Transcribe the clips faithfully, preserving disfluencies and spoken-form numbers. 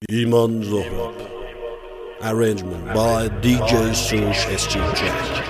Iman Zohrab. Arrangement by D J Sush S G Jack.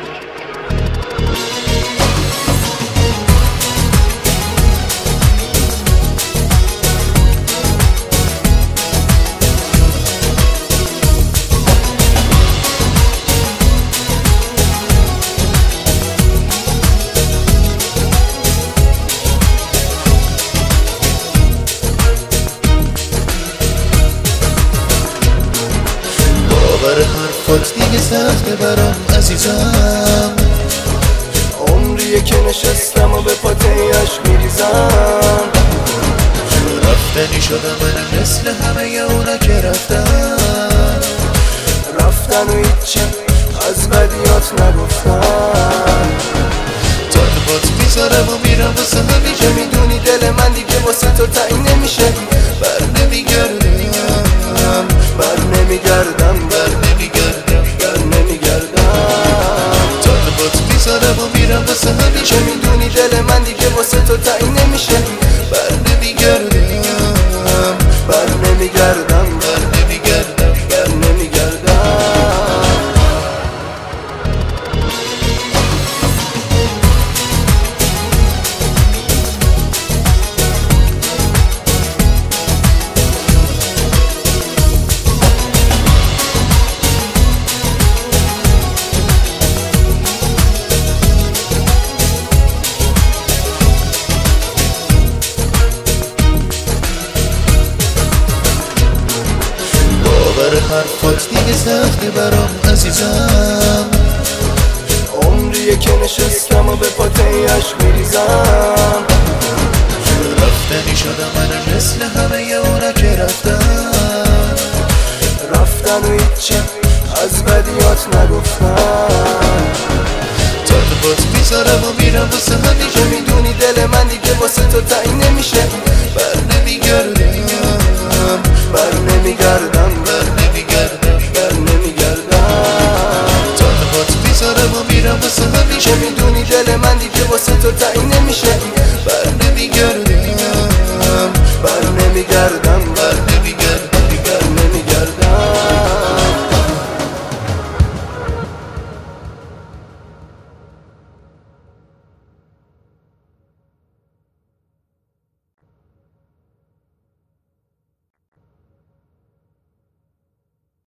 باور حرفات دیگه سخته برام عزیزم، عمریه که نشستم و به پاته‌اش میریزم. رفتنی شدم من مثل همه اونا که رفتن رفتن و هیچی از بدیات نگفتن. تاقبات میذارم و میرم واسه همین که میدونی دل من دیگه واسه تو تعیین نمیشه. بر نمیگردم بر نمیگردم بر نمیگردم بر نمیگردم. تاقبات میذارم و میرم واسه همین که میدونی دل من دیگه واسه تو تعیین نمیشه. بر نمیگردم بر نمیگردم بر نمیگردم بر نمیگردم. باور حرفات دیگه سخته برام عزیزم، عمریه که نشستم و به پاته‌اش میریزم. رفتنی شدم من مثل همه اونا که رفتن رفتن و هیچی از بدیات نگفتن. تاقبات میذارم و میرم واسه همین که میدونی دل من دیگه واسه تو تعیین نمیشه. بر نمیگردم بر نمیگردم بر نمیگردم بر نمیگردم. تاقبات میذارم و میرم واسه همین که میدونی دل من دیگه واسه تو تعیین نمیشه. بر نمیگردم بر نمیگردم